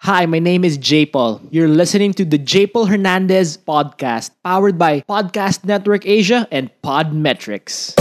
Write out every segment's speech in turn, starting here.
Hi, my name is J Paul. You're listening to the J Paul Hernandez podcast, powered by Podcast Network Asia and Podmetrics.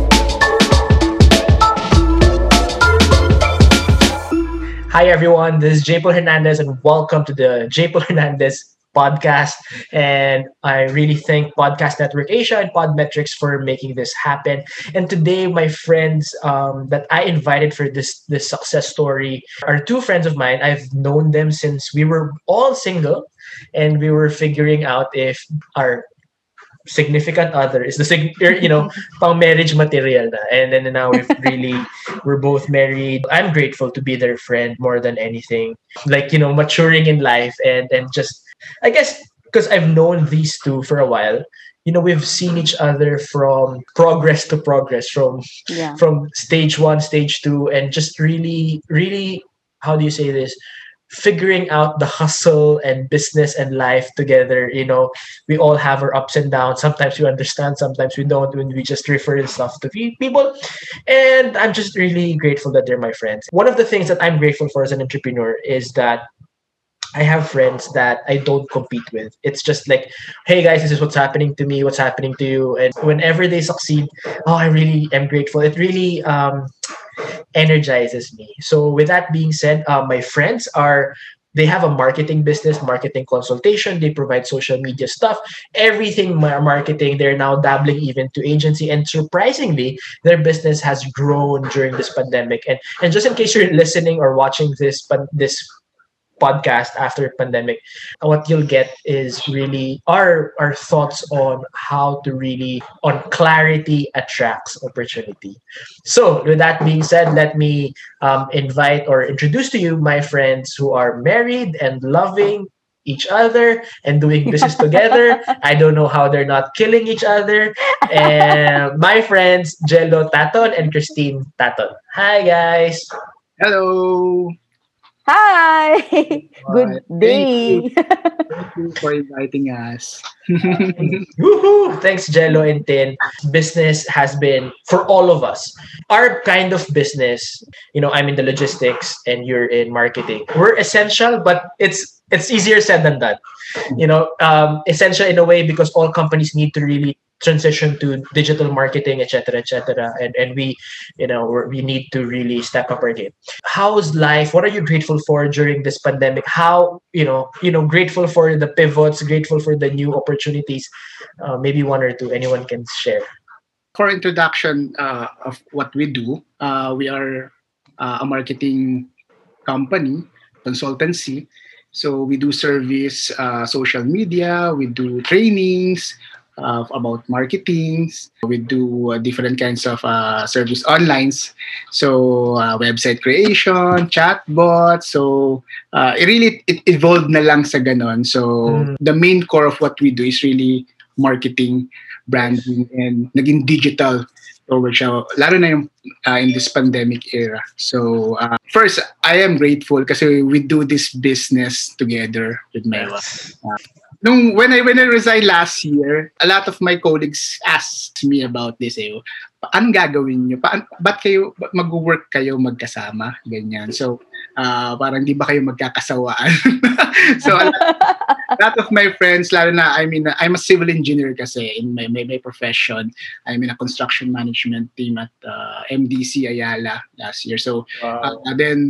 Hi, everyone. This is J Paul Hernandez, and welcome to the J Paul Hernandez podcast. And I really thank Podcast Network Asia and Podmetrics for making this happen. And today, my friends that I invited for this success story are two friends of mine. I've known them since we were all single, and we were figuring out if our significant other is pang marriage material na. And then now we're both married. I'm grateful to be their friend more than anything, maturing in life, and just, I guess, because I've known these two for a while. We've seen each other from progress to progress, from stage one, stage two, and just really, how do you say this, figuring out the hustle and business and life together. We all have our ups and downs. Sometimes we understand, sometimes we don't, when we just refer stuff to people. And I'm just really grateful that they're my friends. One of the things that I'm grateful for as an entrepreneur is that I have friends that I don't compete with. It's just like, hey guys, this is what's happening to me, what's happening to you. And whenever they succeed, I really am grateful. It really energizes me. So with that being said, my friends they have a marketing business, marketing consultation. They provide social media stuff, everything marketing. They're now dabbling even to agency. And surprisingly, their business has grown during this pandemic. And just in case you're listening or watching this podcast after pandemic, what you'll get is really our thoughts on how to really, on clarity attracts opportunity. So with that being said, let me invite or introduce to you my friends who are married and loving each other and doing business together. I don't know how they're not killing each other. And my friends Jello Taton and Christine Taton. Hi guys. Hello. Hi. Good day. Thank you for inviting us. Woohoo! Thanks, Jello and Tin. Business has been, for all of us, our kind of business. I'm in the logistics and you're in marketing. We're essential, but it's easier said than done. Essential in a way because all companies need to really transition to digital marketing, etc., etc. And we need to really step up our game. How's life? What are you grateful for during this pandemic? How grateful for the pivots, grateful for the new opportunities. Maybe one or two. Anyone can share. For introduction of what we do, we are a marketing company, consultancy. So we do service social media, we do trainings about marketing. We do different kinds of service online. So website creation, chatbot. So it evolved na lang sa ganon. So the main core of what we do is really marketing, branding, and naging digital towards siya. Lalo na yung in this pandemic era. So first, I am grateful kasi we do this business together with my wife. When I resigned last year, a lot of my colleagues asked me about this. Anong gagawin nyo? Ba't mag-work kayo magkasama? Ganyan. So, parang di ba kayo magkakasawaan? So, a lot of my friends, lalo na, I'm a civil engineer kasi in my profession. I'm in a construction management team at MDC Ayala last year. So, Wow.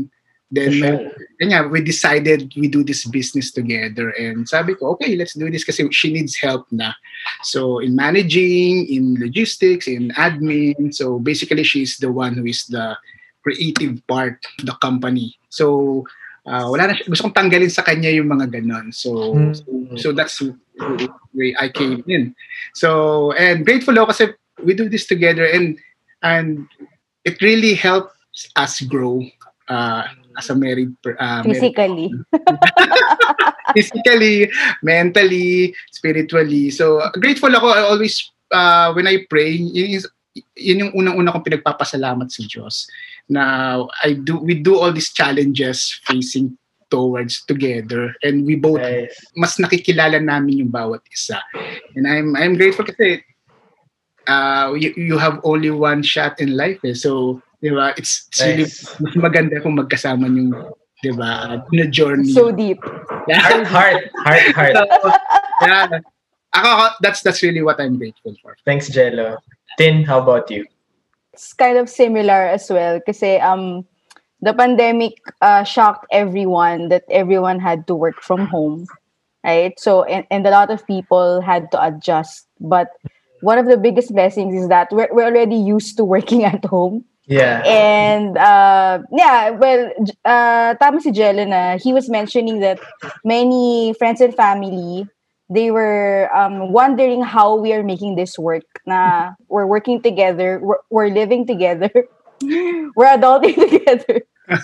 Then we decided we do this business together, and sabi ko, okay, let's do this kasi she needs help na. So in managing, in logistics, in admin. So basically, she's the one who is the creative part of the company. So wala na gusto kong tanggalin sa kanya yung mga ganon. So that's where I came in. So, and grateful ako kasi we do this together, and it really helps us grow. As a married Physically. physically, mentally, spiritually. So grateful ako. I always when I pray, yun yung unang-una kong pinagpapasalamat sa Diyos na we do all these challenges facing towards together, and we both mas nakikilala namin yung bawat isa. And I'm grateful kasi you have only one shot in life. So, di ba? It's really mas maganda kung magkasama yung diba? Na journey. So deep. Yeah. Heart. So, yeah. That's really what I'm grateful for. Thanks, Jello. Tin, how about you? It's kind of similar as well kasi the pandemic shocked everyone that everyone had to work from home, right? So and a lot of people had to adjust. But one of the biggest blessings is that we're already used to working at home. Yeah. And yeah, well, tama si Jello na he was mentioning that many friends and family, they were wondering how we are making this work. Na we're working together, we're living together, we're adulting together.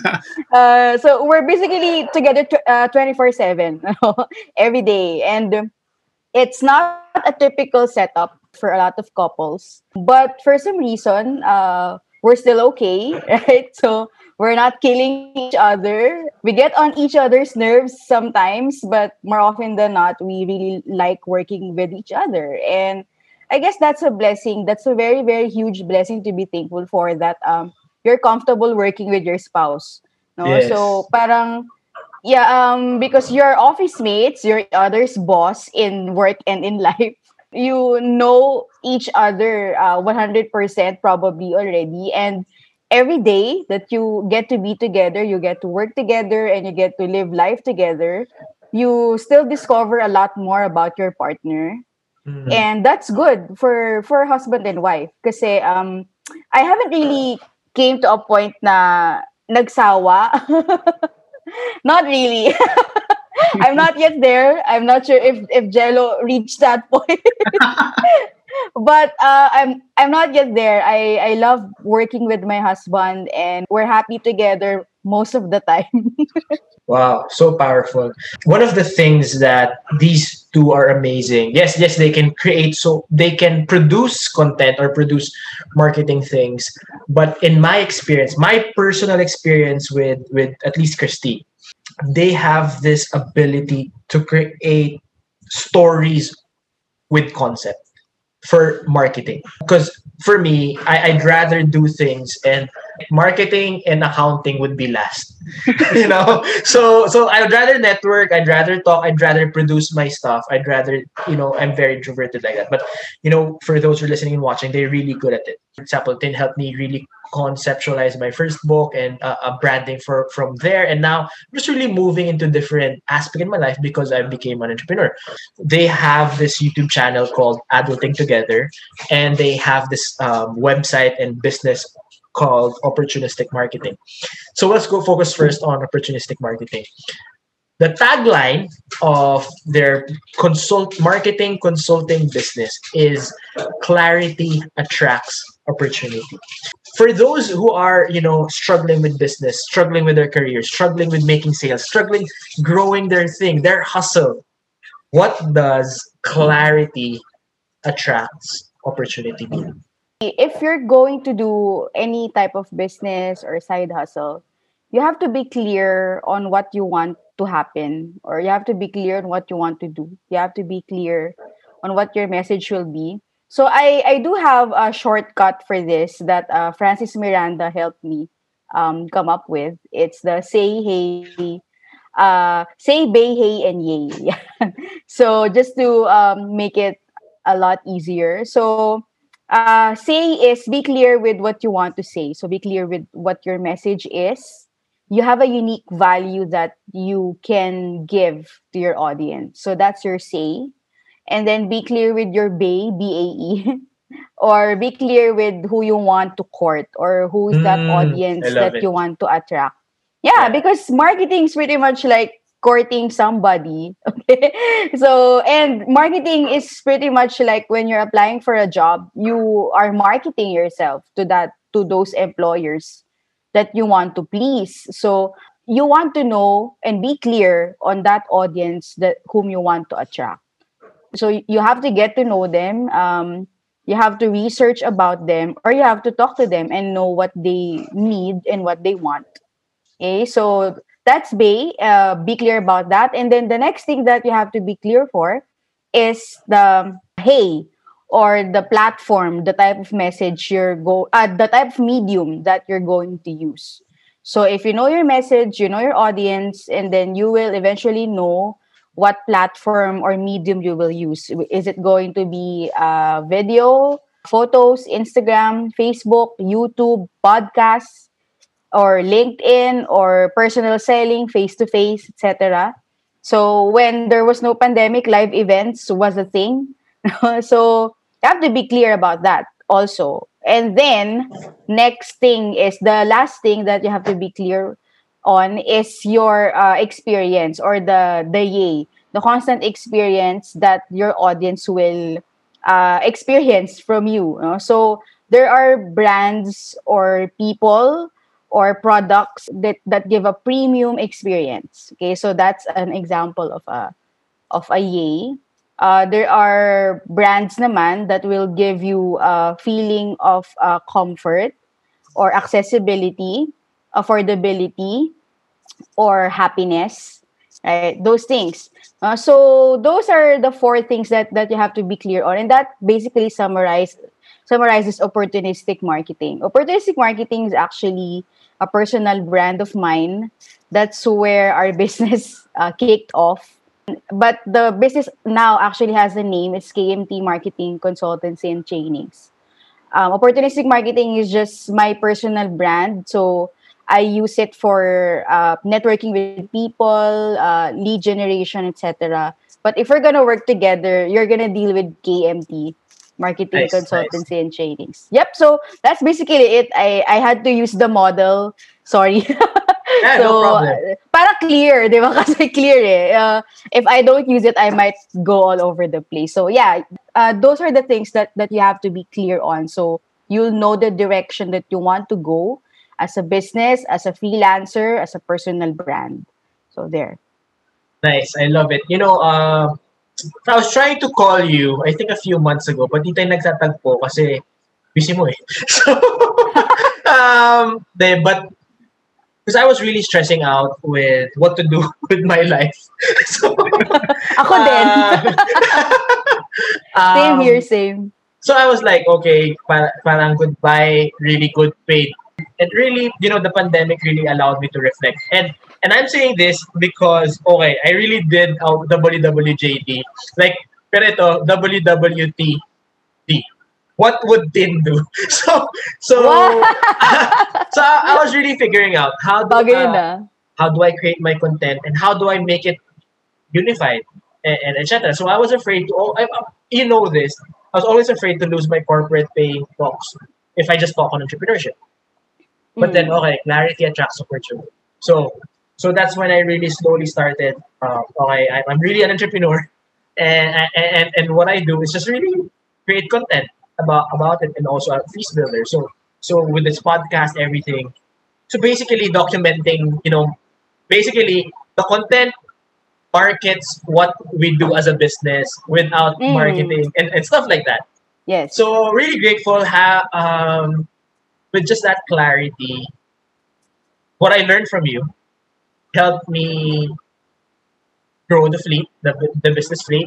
So we're basically together 24/7 every day. And it's not a typical setup for a lot of couples. But for some reason, we're still okay, right? So we're not killing each other. We get on each other's nerves sometimes, but more often than not, we really like working with each other. And I guess that's a blessing. That's a very, very huge blessing to be thankful for, that you're comfortable working with your spouse. No, Yes. so parang yeah, because you're office mates, you're each other's boss in work and in life. You know each other 100% probably already. And every day that you get to be together, you get to work together, and you get to live life together, you still discover a lot more about your partner. Mm. And that's good for husband and wife. Kasi I haven't really came to a point na nagsawa. Not really. I'm not yet there. I'm not sure if Jello reached that point. But I'm not yet there. I love working with my husband, and we're happy together most of the time. Wow, so powerful. One of the things that these two are amazing. Yes, they can create, so they can produce content or produce marketing things. But in my experience, my personal experience with at least Christine, they have this ability to create stories with concept for marketing. Because for me, I'd rather do things, and marketing and accounting would be last. So I'd rather network, I'd rather talk, I'd rather produce my stuff, I'd rather, I'm very introverted like that. But for those who are listening and watching, they're really good at it. For example, Tin helped me really conceptualize my first book and branding from there. And now I'm just really moving into different aspect in my life because I became an entrepreneur. They have this YouTube channel called Adulting Together, and they have this website and business called Opportunistic Marketing. So let's go focus first on opportunistic marketing. The tagline of their marketing consulting business is clarity attracts opportunity. For those who are, struggling with business, struggling with their career, struggling with making sales, struggling growing their thing, their hustle, what does clarity attracts opportunity mean? If you're going to do any type of business or side hustle, you have to be clear on what you want to happen, or you have to be clear on what you want to do. You have to be clear on what your message will be. So I do have a shortcut for this that Francis Miranda helped me come up with. It's the say, bay, hey, and yay. So just to make it a lot easier. So say is be clear with what you want to say. So be clear with what your message is. You have a unique value that you can give to your audience. So that's your say. And then be clear with your bay, BAE, or be clear with who you want to court, or who is that I audience love that it. you want to attract. Yeah, Yeah. because marketing is pretty much like courting somebody. Okay. So, and marketing is pretty much like when you're applying for a job, you are marketing yourself to those employers that you want to please. So you want to know and be clear on that audience that whom you want to attract. So you have to get to know them. You have to research about them, or you have to talk to them and know what they need and what they want. Okay, so that's Bay. Be clear about that. And then the next thing that you have to be clear for is the hey, or the platform, the type of message the type of medium that you're going to use. So if you know your message, you know your audience, and then you will eventually know what platform or medium you will use. Is it going to be video, photos, Instagram, Facebook, YouTube, podcasts, or LinkedIn, or personal selling, face to face, etc. So when there was no pandemic, live events was a thing. So you have to be clear about that also. And then next thing is the last thing that you have to be clear on is your experience, or the yay, the constant experience that your audience will experience from you. So there are brands or people or products that give a premium experience. Okay, so that's an example of a yay. There are brands naman that will give you a feeling of comfort or accessibility, affordability, or happiness, right? Those things. So those are the four things that you have to be clear on, and that basically summarizes opportunistic marketing. Opportunistic marketing is actually a personal brand of mine. That's where our business kicked off. But the business now actually has a name. It's KMT Marketing Consultancy and Trainings. Opportunistic marketing is just my personal brand. So I use it for networking with people, lead generation, etc. But if we're gonna work together, you're gonna deal with KMT, Marketing Nice, nice. Consultancy and Trainings. Yep. So that's basically it. I had to use the model. Sorry. Yeah, no So, problem. para clear, di ba? Kasi clear eh. If I don't use it, I might go all over the place. So, yeah, those are the things that you have to be clear on. So, you'll know the direction that you want to go as a business, as a freelancer, as a personal brand. So, there. Nice. I love it. I was trying to call you, I think a few months ago, but di tayo nagtatagpo kasi busy mo eh. So, but because I was really stressing out with what to do with my life. So, Ako din. Same um, here, same. so I was like, okay, parang goodbye, really good paid. And really, the pandemic really allowed me to reflect. And I'm saying this because, okay, I really did WWJD. Like, pero ito, WWTD. What would Tin do? So Wow! so I was really figuring out Bagay yun ah. how do I create my content and how do I make it unified and etc. So I was afraid to. This. I was always afraid to lose my corporate paying talks if I just talk on entrepreneurship. But then, okay, clarity attracts opportunity. So that's when I really slowly started. Okay, I'm really an entrepreneur, and what I do is just really create content about it, and also a feast builder. So with this podcast, everything. So basically, documenting. Basically the content markets what we do as a business without marketing and stuff like that. Yes. So really grateful with just that clarity. What I learned from you helped me grow the fleet, the business fleet,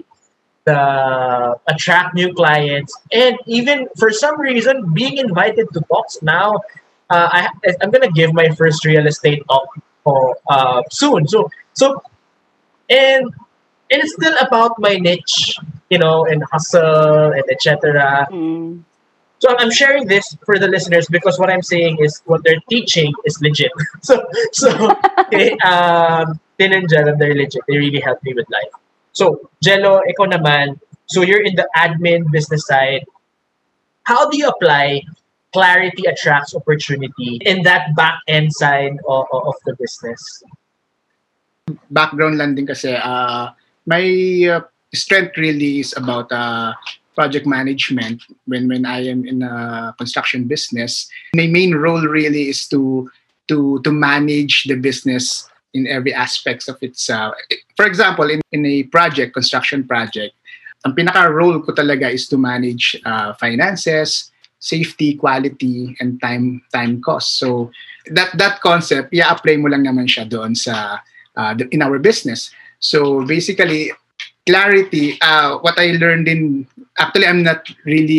the attract new clients, and even for some reason being invited to talks now. I'm gonna give my first real estate talk soon. So and and it's still about my niche, and hustle and etc. So I'm sharing this for the listeners because what I'm saying is what they're teaching is legit. So okay, Tin and Jello, they're legit. They really helped me with life. So Jello, ikaw naman. So you're in the admin business side. How do you apply clarity attracts opportunity in that back end side of the business? Background lang din kasi my strength really is about project management when I am in a construction business. My main role really is to manage the business in every aspects of its for example in a construction project, ang pinaka role ko talaga is to manage finances, safety, quality, and time cost. So that concept, i-apply mo lang naman siya doon sa in our business. So basically, clarity, what I learned actually I'm not really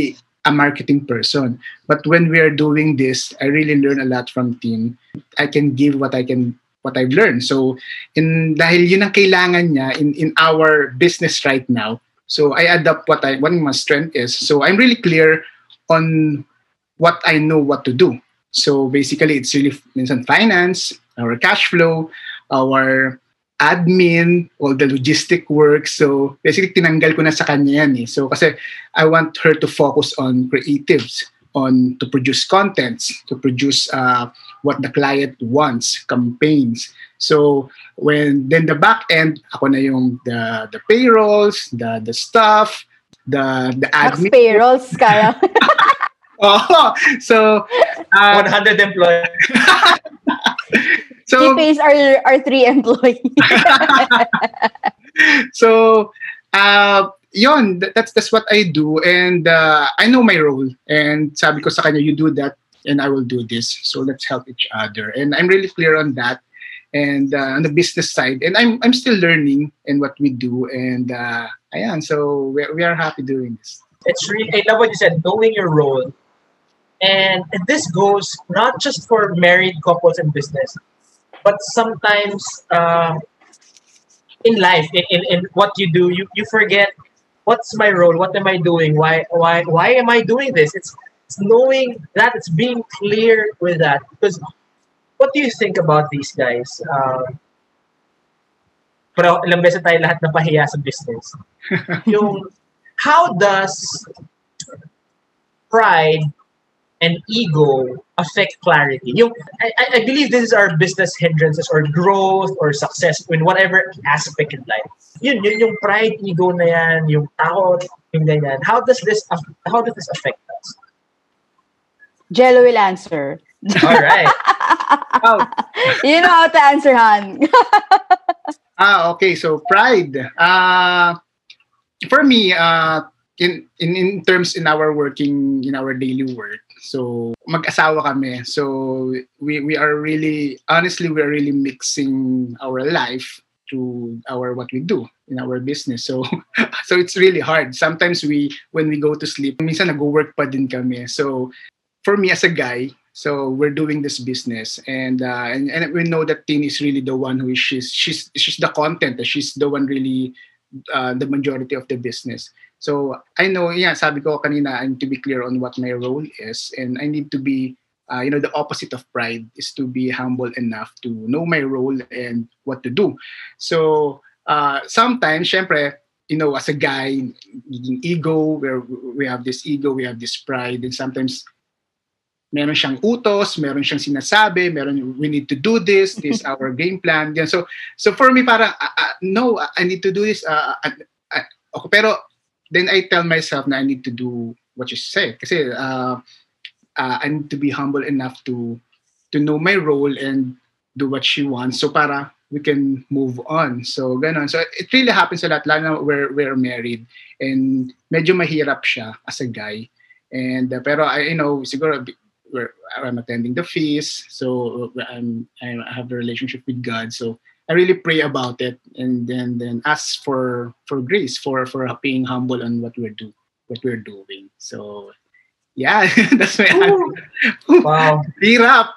a marketing person. But when we are doing this, I really learn a lot from team. I can give what I've learned. So dahil yun ang kailangan niya in our business right now. So I adapt what my strength is. So I'm really clear on what I know what to do. So basically, it's really minsan finance, our cash flow, our admin, all the logistic work. So basically, tinanggal ko na sa kanya yan eh. So kasi I want her to focus on creatives, to produce contents, to produce what the client wants, campaigns. So then the back end, ako na yung the payrolls, the stuff, the admin. Max payrolls kaya. Oh, so 100 employees. So he pays our 3 employees. So yun, that's what I do, and I know my role, and sabi ko sa kanya, you do that and I will do this, so let's help each other, and I'm really clear on that. And on the business side, and I'm still learning in what we do, and ayan, so we are happy doing this. It's really, I love what you said, knowing your role. And this goes not just for married couples in business, but sometimes in life, in what you do, you forget, what's my role? What am I doing? Why am I doing this? It's knowing that, it's being clear with that. Because what do you think about these guys? Pero ilang beses tayo lahat napahiya sa business. How does pride and ego affect clarity? I believe this is our business hindrances or growth or success in whatever aspect in life. Yung pride, ego na yan, yung takot, yung ganyan. How does this affect us? Jello will answer. All right. You know how to answer, Han. Okay. So pride. For me, in terms in our daily work. So mag-asawa kami. So we are really, honestly, we are really mixing our life to what we do in our business. So it's really hard. Sometimes when we go to sleep, minsan nag-work pa din kami. So for me as a guy, so we're doing this business, and we know that Tin is really the one who she's the content. She's the one really the majority of the business. So I know, sabi ko kanina, I need to be clear on what my role is, and I need to be, the opposite of pride is to be humble enough to know my role and what to do. So sometimes, syempre, as a guy, ego, where we have this ego, we have this pride, and sometimes meron siyang utos, meron siyang sinasabi, we need to do this our game plan. Yeah, so for me, parang, no, I need to do this. Okay, pero then I tell myself na I need to do what you say. Kasi I need to be humble enough to know my role and do what she wants. So para we can move on. So ganon. So it really happens a lot, lalo na we're married. And medyo mahirap siya as a guy. And pero I siguro I'm attending the feast, so I have a relationship with God, so I really pray about it, and then ask for grace for being humble on what we're doing. So yeah, that's my answer. Wow, hirap.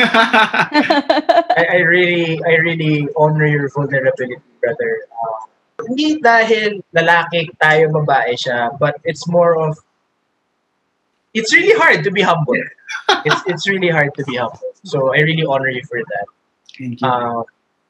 I really honor your vulnerability, brother. Hindi dahil lalaki tayo, babae siya, but it's more of, it's really hard to be humble. It's really hard to be humble. So I really honor you for that. Thank you.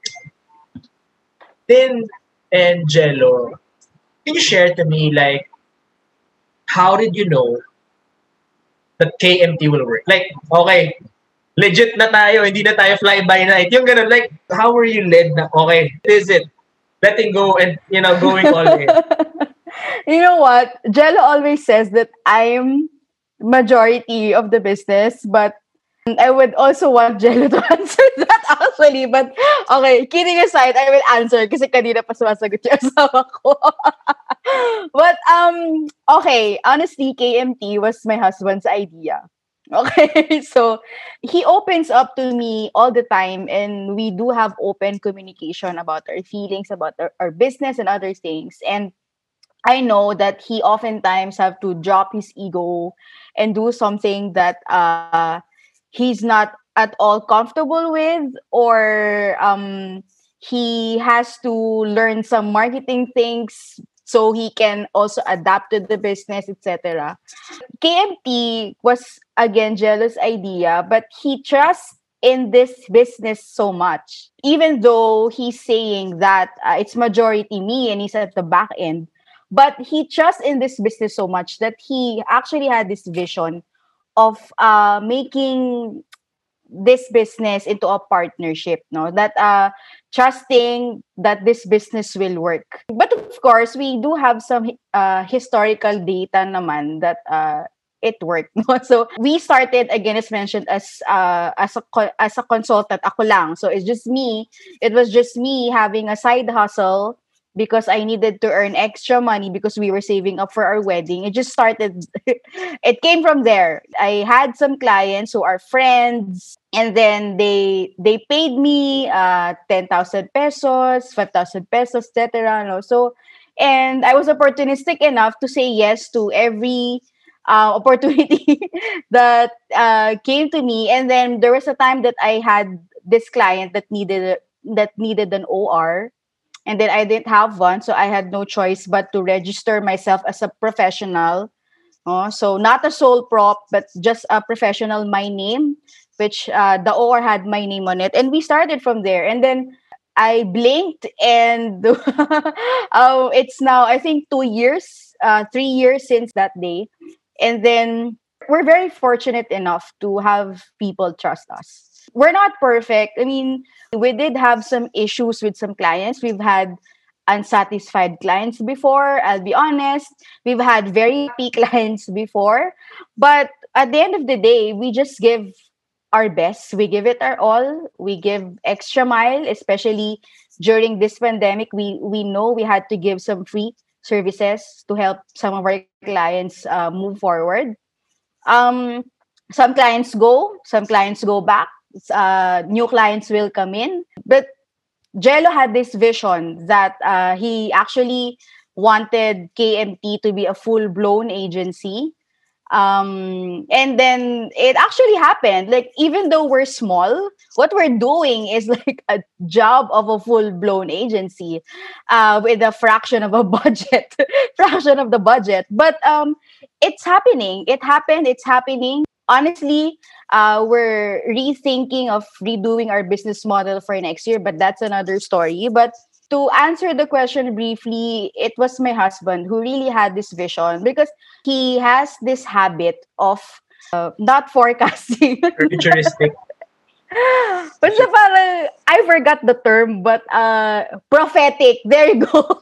Tin and Jello, can you share to me, like, how did you know that KMT will work? Like, okay, legit na tayo, hindi na tayo fly by night. Yung ganun, like, how were you led na, okay, is it letting go and, going all in? You know what? Jello always says that I'm majority of the business, but I would also want Jello to answer that actually. But okay, kidding aside, I will answer kasi kanina pa sumasagot yung asawa ko. But okay, honestly, KMT was my husband's idea. Okay, so he opens up to me all the time, and we do have open communication about our feelings, about our business and other things. And I know that he oftentimes have to drop his ego and do something that he's not at all comfortable with, or he has to learn some marketing things so he can also adapt to the business, etc. KMT was again Jello's idea, but he trusts in this business so much. Even though he's saying that it's majority me and he's at the back end, but he trusts in this business so much that he actually had this vision of making this business into a partnership, no, that trusting that this business will work. But of course we do have some historical data naman that it worked, no? So we started, again, as mentioned, as a consultant, ako lang. So it was just me having a side hustle because I needed to earn extra money because we were saving up for our wedding. It just started. It came from there. I had some clients who are friends, and then they paid me 10,000 pesos, 5,000 pesos, etc. No? So, and I was opportunistic enough to say yes to every opportunity that came to me. And then there was a time that I had this client that needed an OR, and then I didn't have one, so I had no choice but to register myself as a professional. So not a sole prop, but just a professional, my name, which the OR had my name on it. And we started from there. And then I blinked, and it's now, I think, 2 years, 3 years since that day. And then we're very fortunate enough to have people trust us. We're not perfect. I mean, we did have some issues with some clients. We've had unsatisfied clients before, I'll be honest. We've had very happy clients before. But at the end of the day, we just give our best. We give it our all. We give extra mile, especially during this pandemic. We know we had to give some free services to help some of our clients move forward. Some clients go, some clients go back. New clients will come in. But Jello had this vision that he actually wanted KMT to be a full-blown agency. And then it actually happened. Like, even though we're small, what we're doing is like a job of a full-blown agency with a fraction of a budget, fraction of the budget. But it's happening. It happened. It's happening. Honestly, we're rethinking of redoing our business model for next year, but that's another story. But to answer the question briefly, it was my husband who really had this vision, because he has this habit of not forecasting. Futuristic. But so parang, I forgot the term, but prophetic. There you go.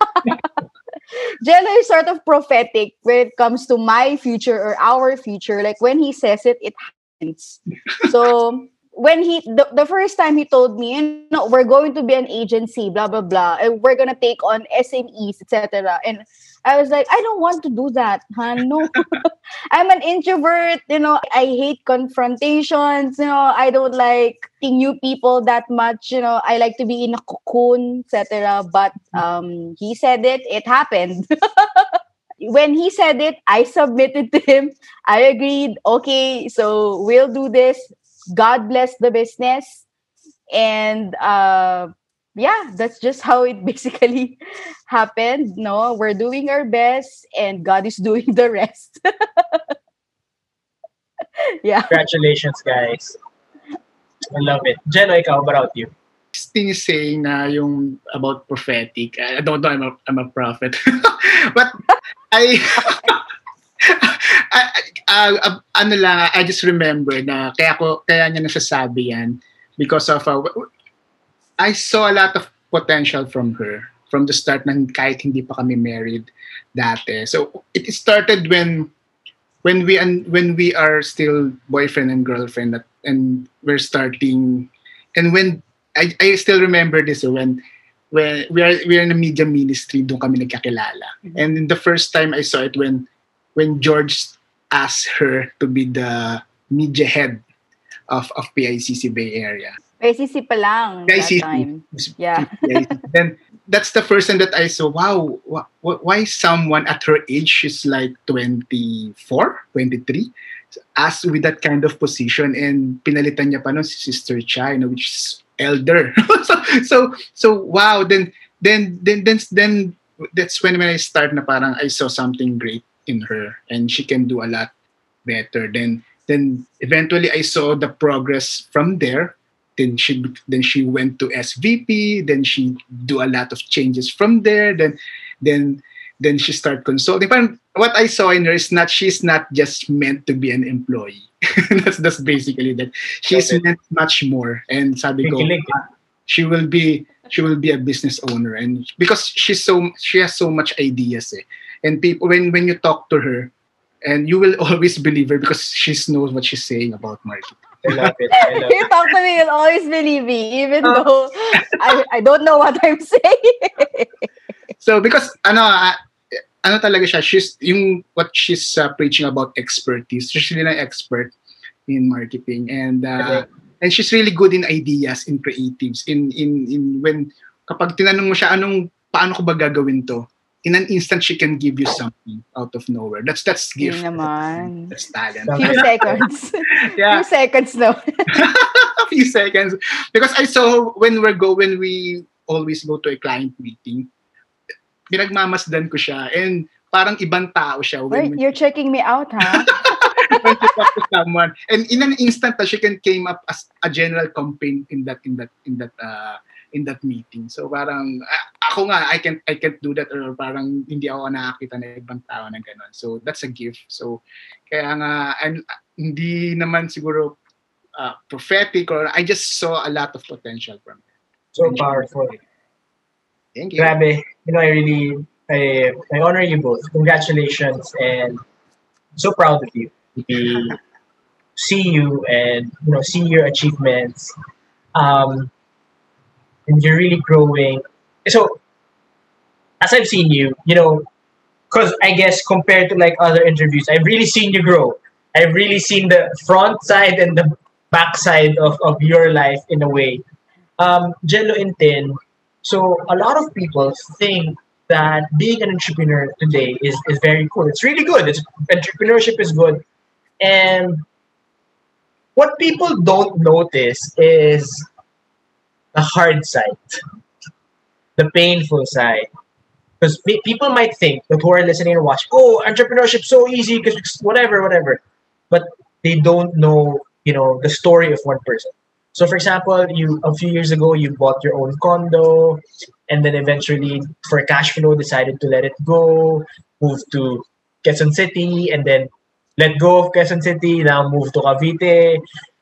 Jello is sort of prophetic when it comes to my future or our future. Like, when he says it, it happens. So when the first time he told me, we're going to be an agency, blah blah blah, and we're gonna take on SMEs, etc. And I was like, I don't want to do that, huh? No. I'm an introvert, I hate confrontations, I don't like seeing new people that much, I like to be in a cocoon, etc. But he said it happened. When he said it, I submitted to him. I agreed. Okay, so we'll do this. God bless the business. And yeah, that's just how it basically happened. No, we're doing our best and God is doing the rest. Yeah. Congratulations, guys. I love it. Jello, ikaw, how about you? This thing is saying na yung about prophetic. I don't know, I'm a prophet. But I, I just remember na kaya niya nasasabi yan because of I saw a lot of potential from her from the start nang kahit hindi pa kami married dati. So it started when we are still boyfriend and girlfriend and we're starting, and when I still remember this when we are in a media ministry, doon kami nagkakilala. Mm-hmm. And the first time I saw it when George asked her to be the media head of PICC Bay Area. PICC pa lang that time. Yeah. Then that's the first time that I saw, wow, why someone at her age, she's like 24, 23, as with that kind of position, and pinalitan niya pa no si Sister Cha, which is elder. So wow, then that's when I start na parang I saw something great in her, and she can do a lot better. Then eventually I saw the progress from there. Then she went to SVP. Then she do a lot of changes from there. Then then she started consulting. But what I saw in her is she's not just meant to be an employee. That's basically that. She's Okay. meant much more. And sabi ko, Kikilig. she will be a business owner, and because she has so much ideas, eh. And people, when you talk to her, and you will always believe her because she knows what she's saying about marketing. I love it. I love You it. talk to me, you'll always believe me, even though I don't know what I'm saying. So because ano talaga siya, she's yung what she's preaching about expertise. She's really an expert in marketing, and she's really good in ideas, in creatives, in when kapag tinanong mo siya paano ko ba gagawin to, in an instant she can give you something out of nowhere. That's Yun gift. naman. That's talent. Few seconds. Yeah. Few seconds, no. A few seconds, because I saw when we always go to a client meeting, pinagmamasdan ko siya, and parang ibang tao siya when You're checking me out, huh? when you talk to someone, and in an instant she can came up as a general campaign in that meeting. So parang ako nga, I can't do that, or parang hindi ako nakakita na ibang tao na gano'n. So that's a gift. So kaya nga hindi naman siguro prophetic, or I just saw a lot of potential from it. So powerful. Thank you. Grabe. I honor you both. Congratulations, and so proud of you to see you and see your achievements. And you're really growing. So as I've seen you, because I guess compared to like other interviews, I've really seen you grow. I've really seen the front side and the back side of your life in a way. Jello and Tin, so a lot of people think that being an entrepreneur today is very cool. It's really good. Entrepreneurship is good. And what people don't notice is the hard side, the painful side. Because people might think that who are listening and watching, oh, entrepreneurship so easy because whatever. But they don't know, the story of one person. So, for example, a few years ago you bought your own condo, and then eventually, for cash flow, decided to let it go, moved to Quezon City, and then let go of Quezon City. Now move to Cavite.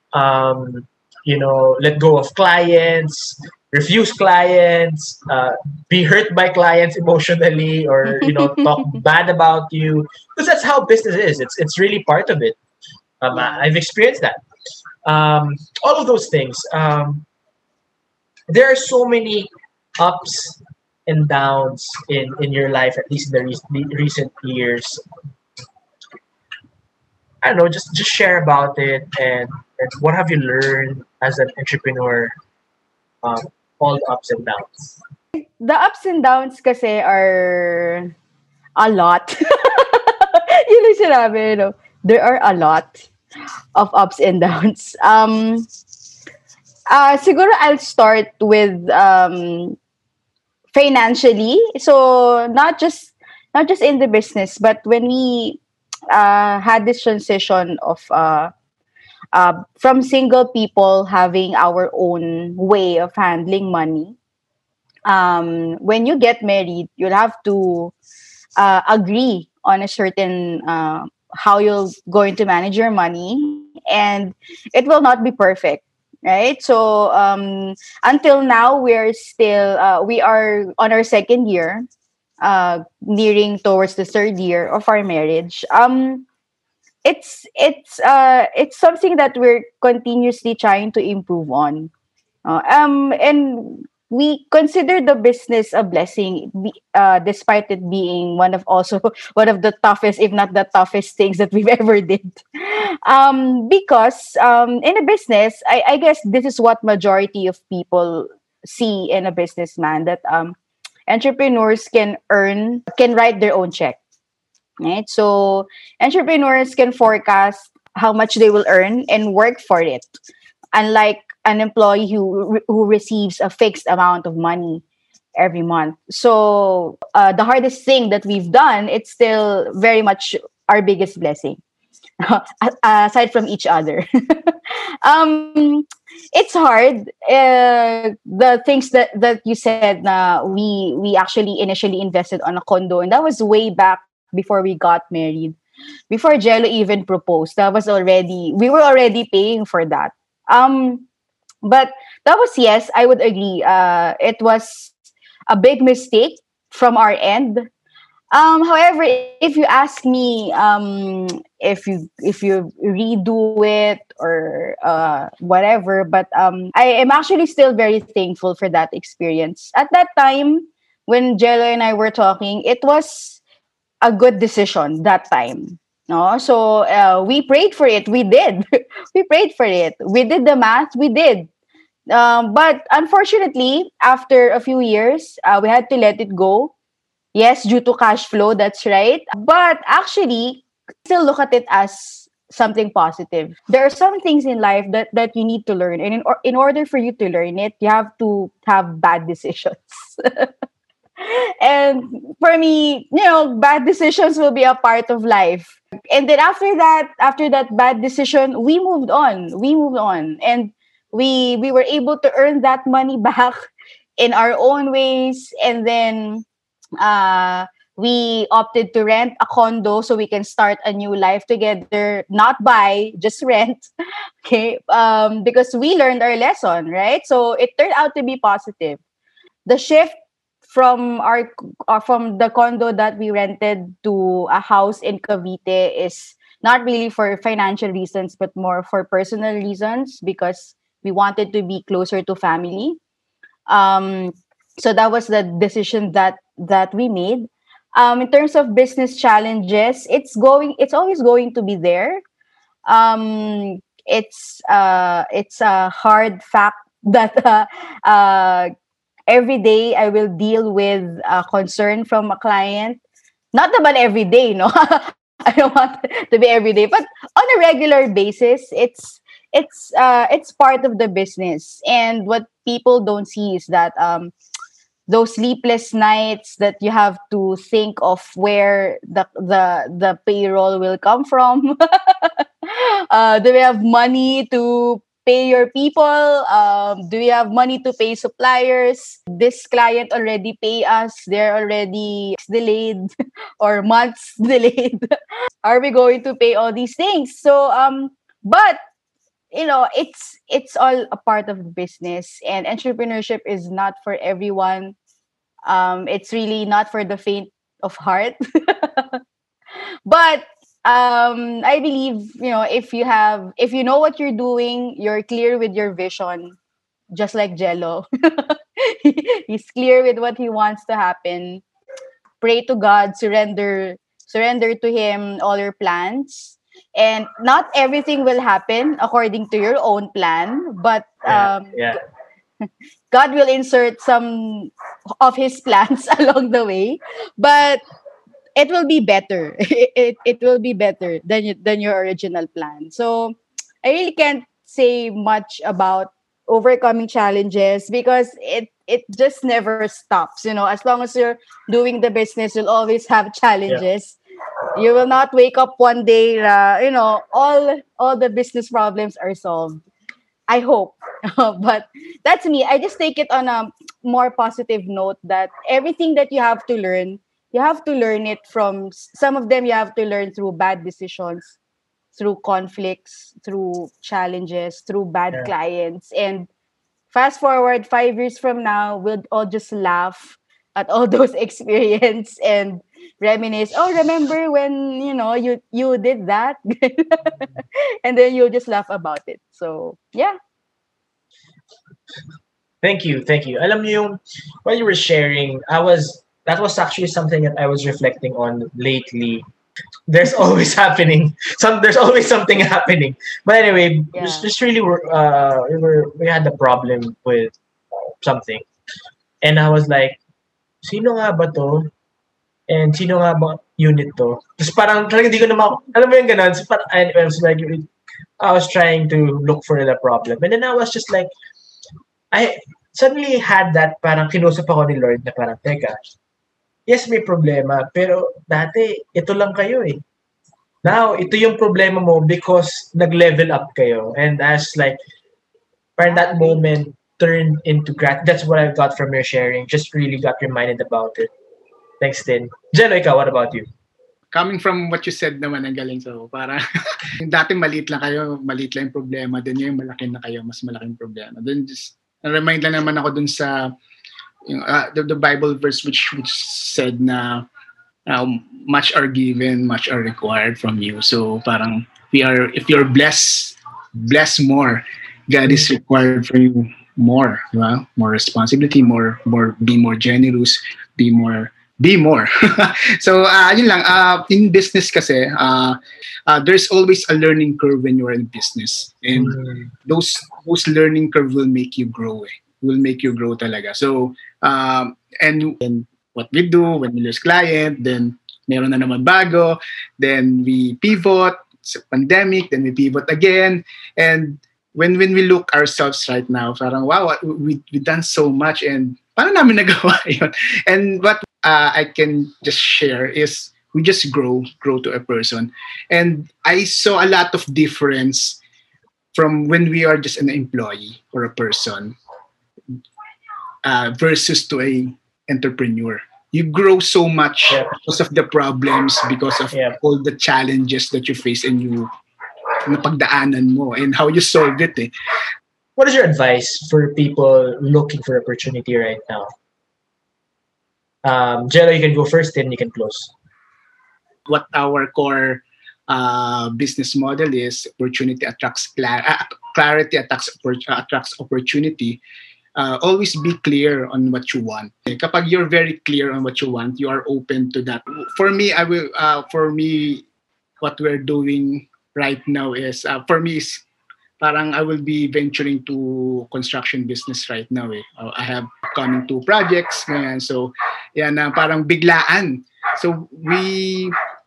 Let go of clients, refuse clients, be hurt by clients emotionally, or talk bad about you, because that's how business is. It's really part of it. I've experienced that. All of those things. There are so many ups and downs in your life, at least in the recent years. I don't know, just share about it, and what have you learned as an entrepreneur, all the ups and downs. The ups and downs kasi are a lot. Yun yung sinabi, there are a lot of ups and downs. Siguro I'll start with financially. So not just in the business, but when we had this transition of from single people having our own way of handling money. When you get married, you'll have to agree on a certain how you're going to manage your money, and it will not be perfect, right? So until now, we are on our second year, nearing towards the third year of our marriage. It's something that we're continuously trying to improve on, and we consider the business a blessing, despite it being one of the toughest, if not the toughest things that we've ever did. Because in a business, I guess this is what majority of people see in a businessman, that entrepreneurs can write their own check, right? So entrepreneurs can forecast how much they will earn and work for it, unlike an employee who receives a fixed amount of money every month. So the hardest thing that we've done, it's still very much our biggest blessing, aside from each other. um, it's hard. The things that you said, we actually initially invested on a condo, and that was way back before we got married, before Jello even proposed. We were already paying for that. But that was, yes, I would agree. It was a big mistake from our end. However, if you ask me, if you redo it or whatever, but I am actually still very thankful for that experience. At that time, when Jello and I were talking, it was a good decision that time. No, so we prayed for it. We did. We prayed for it. We did the math. We did. But unfortunately, after a few years, we had to let it go. Yes, due to cash flow, that's right. But actually, still look at it as something positive. There are some things in life that you need to learn. And in order for you to learn it, you have to have bad decisions. And for me, bad decisions will be a part of life. And then after that bad decision, we moved on. We moved on. And we were able to earn that money back in our own ways. And then we opted to rent a condo so we can start a new life together, not buy, just rent. Okay. Because we learned our lesson, right? So it turned out to be positive. The shift from from the condo that we rented to a house in Cavite is not really for financial reasons, but more for personal reasons, because we wanted to be closer to family. So that was the decision that we made. In terms of business challenges, it's always going to be there. It's a hard fact that every day I will deal with a concern from a client. Not about every day, no. I don't want it to be every day, but on a regular basis, it's part of the business. And what people don't see is that those sleepless nights that you have to think of where the payroll will come from. Do we have money to pay your people? Do we have money to pay suppliers? This client already pay us. They're already delayed or months delayed. Are we going to pay all these things? So but it's all a part of the business, and entrepreneurship is not for everyone. It's really not for the faint of heart. But I believe, if you know what you're doing, you're clear with your vision, just like Jello. He's clear with what he wants to happen. Pray to God, surrender to him all your plans. And not everything will happen according to your own plan, but God will insert some of his plans along the way. But it will be better. It will be better than your original plan. So I really can't say much about overcoming challenges, because it just never stops. As long as you're doing the business, you'll always have challenges. Yeah. You will not wake up one day, all the business problems are solved. I hope. But that's me. I just take it on a more positive note, that everything that you have to learn it from, some of them you have to learn through bad decisions, through conflicts, through challenges, through bad clients. And fast forward 5 years from now, we'll all just laugh at all those experience and reminisce. Oh, remember when you did that? And then you'll just laugh about it. So yeah. Thank you. Alam niyo, while you were sharing, that was actually something that I was reflecting on lately. There's always there's always something happening. But anyway, just really we had a problem with something, and I was like, sino nga ba to? And sino nga ba unit to? Tapos parang talagang hindi ko na alam mo yung ganun? So parang, I was trying to look for the problem. And then I was just like, I suddenly had that parang kinusap ako ni Lord na parang, teka, yes, may problema, pero dati, ito lang kayo eh. Now, ito yung problema mo because nag-level up kayo. And as like, parang that moment turned into that's what I got from your sharing. Just really got reminded about it. Thanks, Tin. Jello, ikaw, what about you? Coming from what you said naman, ang galing. So, para yung dati maliit lang kayo, maliit lang yung problema. Then yung malaki na kayo, mas malaking problema. Then just, remind lang naman ako dun sa yung, the Bible verse which said na much are given, much are required from you. So parang if you're blessed more, God is required from you more, diba? More responsibility, be more generous, be more. So yun lang, in business kasi there's always a learning curve when you're in business, and those learning curve will make you grow, talaga. So and what we do when we lose client, then meron na naman bago, then we pivot, it's a pandemic, then we pivot again, and when we look ourselves right now, parang wow, we've done so much, and paano namin nagawa yun? And what I can just share is we just grow to a person, and I saw a lot of difference from when we are just an employee or a person versus to a entrepreneur. You grow so much because of the problems, because of all the challenges that you face and you napagdaanan mo and how you solve it. What is your advice for people looking for opportunity right now? Jello, you can go first, then you can close. What our core business model is, opportunity attracts clarity attracts opportunity. Always be clear on what you want. Kapag you're very clear on what you want, you are open to that. For me, what we're doing right now is, parang I will be venturing to construction business right now. I have coming 2 projects. Ganyan. So, yan, parang biglaan. So, we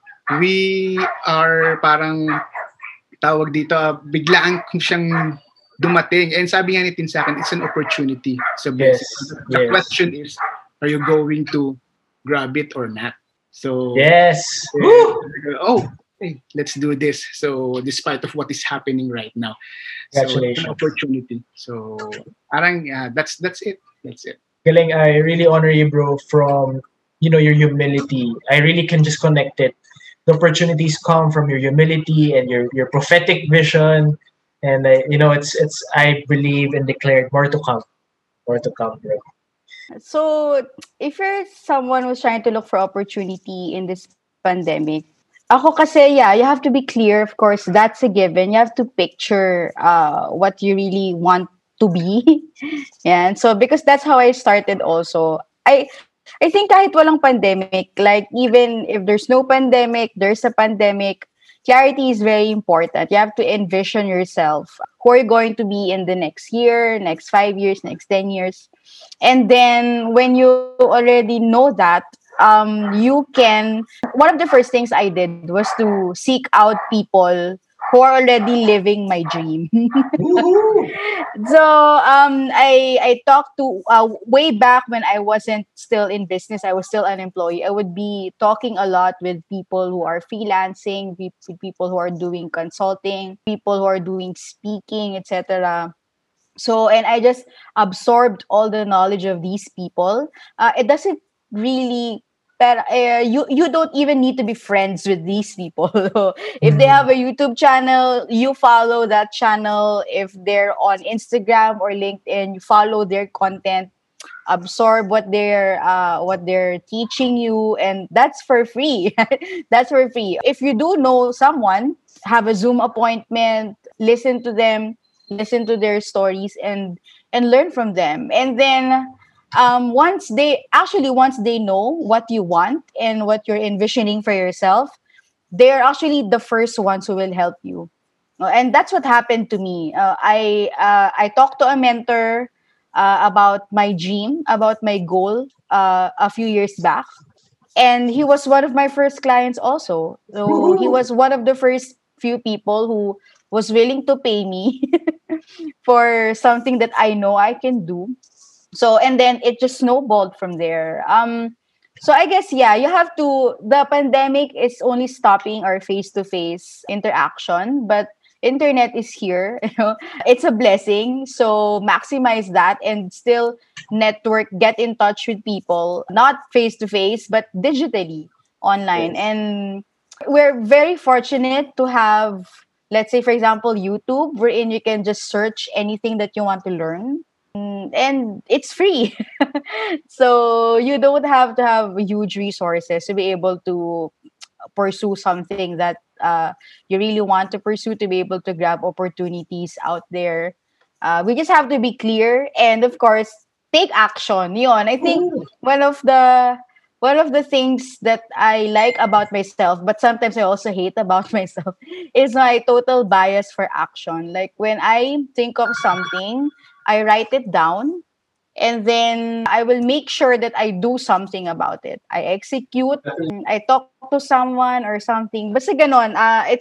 are parang tawag dito, biglaan siyang dumating. And sabi nga nitin sa akin, it's an opportunity. So, the question is, are you going to grab it or not? So, yes. Hey, let's do this. So, despite of what is happening right now, so it's an opportunity. So, parang that's it. That's it. Galing, I really honor you, bro, from your humility. I really can just connect it. The opportunities come from your humility and your prophetic vision, and it's I believe and declared more to come, bro. So, if you're someone who's trying to look for opportunity in this pandemic, ako kasi, you have to be clear, of course, that's a given. You have to picture what you really want to be. And so, because that's how I started also. I think kahit walang pandemic, like even if there's no pandemic, there's a pandemic, clarity is very important. You have to envision yourself. Who are you going to be in the next year, next 5 years, next 10 years? And then when you already know that, you can, one of the first things I did was to seek out people who are already living my dream. So I talked to way back when I wasn't still in business, I was still an employee. I would be talking a lot with people who are freelancing, people who are doing consulting, people who are doing speaking, etc. So, and I just absorbed all the knowledge of these people. It doesn't really, but you don't even need to be friends with these people. If they have a YouTube channel, you follow that channel. If they're on Instagram or LinkedIn, you follow their content, absorb what they're teaching you, and that's for free. That's for free. If you do know someone, have a Zoom appointment, listen to them, listen to their stories, and learn from them. And then once they know what you want and what you're envisioning for yourself, they're actually the first ones who will help you. And that's what happened to me. I talked to a mentor. about my dream, about my goal a few years back. And he was one of my first clients also. So he was one of the first few people who was willing to pay me for something that I know I can do. So and then it just snowballed from there. So I guess yeah, you have to. The pandemic is only stopping our face-to-face interaction, but internet is here. It's a blessing. So maximize that and still network, get in touch with people, not face-to-face, but digitally online. Yes. And we're very fortunate to have, let's say, for example, YouTube, wherein you can just search anything that you want to learn. And it's free. So you don't have to have huge resources to be able to pursue something that you really want to pursue, to be able to grab opportunities out there. We just have to be clear and of course take action. Yon. I think one of the things that I like about myself, but sometimes I also hate about myself, is my total bias for action. Like when I think of something, I write it down and then I will make sure that I do something about it. I execute, I talk to someone or something. Basta ganon.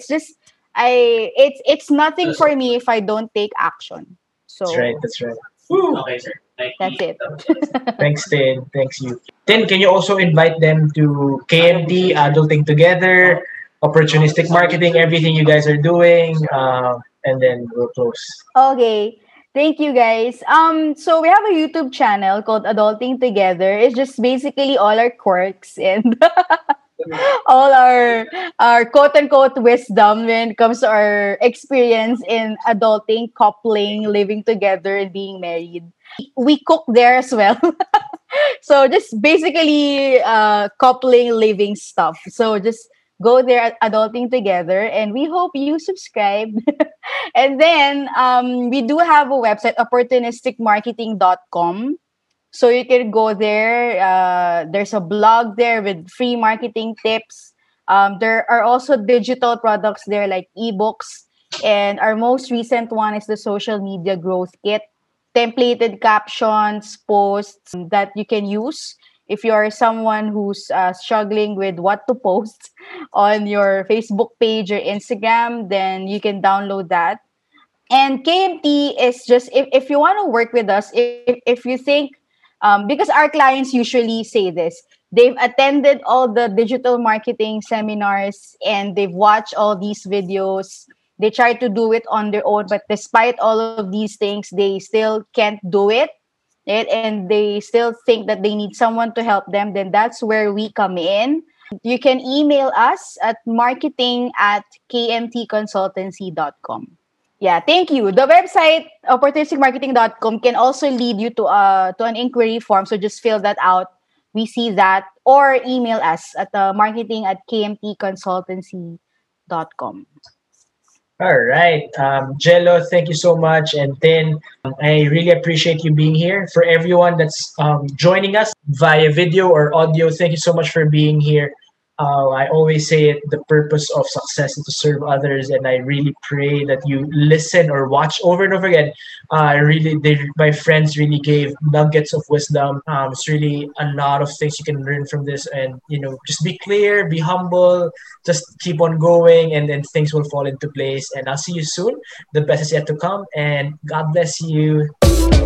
It's nothing for me if I don't take action. That's So right. That's right. Okay, sir. that's it. Thanks, Tin. Thanks, you. Tin, can you also invite them to KMT, Adulting Together, opportunistic marketing, everything you guys are doing, and then we'll close. Okay. Thank you guys. So we have a YouTube channel called Adulting Together. It's just basically all our quirks and all our quote unquote wisdom when it comes to our experience in adulting, coupling, living together, and being married. We cook there as well. So just basically coupling living stuff. So just go there at Adulting Together and we hope you subscribe. And then we do have a website, opportunisticmarketing.com. So you can go there. There's a blog there with free marketing tips. There are also digital products there like ebooks. And our most recent one is the social media growth kit. Templated captions, posts that you can use if you are someone who's struggling with what to post on your Facebook page or Instagram, then you can download that. And KMT is just if you want to work with us, if you think because our clients usually say this, they've attended all the digital marketing seminars and they've watched all these videos. They try to do it on their own, but despite all of these things, they still can't do it. Right? And they still think that they need someone to help them. Then that's where we come in. You can email us at marketing@kmtconsultancy.com. Yeah, thank you. The website, opportunisticmarketing.com, can also lead you to an inquiry form. So just fill that out. We see that. Or email us at marketing@kmtconsultancy.com. All right. Jello, thank you so much. And Tin, I really appreciate you being here. For everyone that's joining us via video or audio, thank you so much for being here. I always say it, the purpose of success is to serve others, and I really pray that you listen or watch over and over again. My friends really gave nuggets of wisdom. It's really a lot of things you can learn from this, and just be clear, be humble, just keep on going, and then things will fall into place. And I'll see you soon. The best is yet to come, and God bless you.